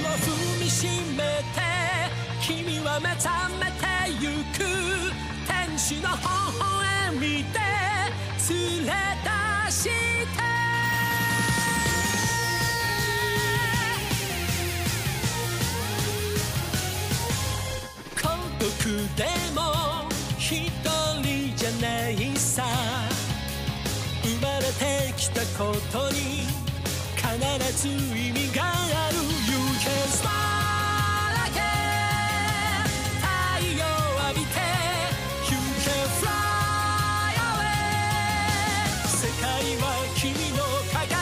踏みしめて君は目覚めてゆく天使の微笑みで連れ出して孤独でも一人じゃないさ生まれてきたことに必ず意味がある You can smile again 太陽浴びて You can fly away 世界は君の輝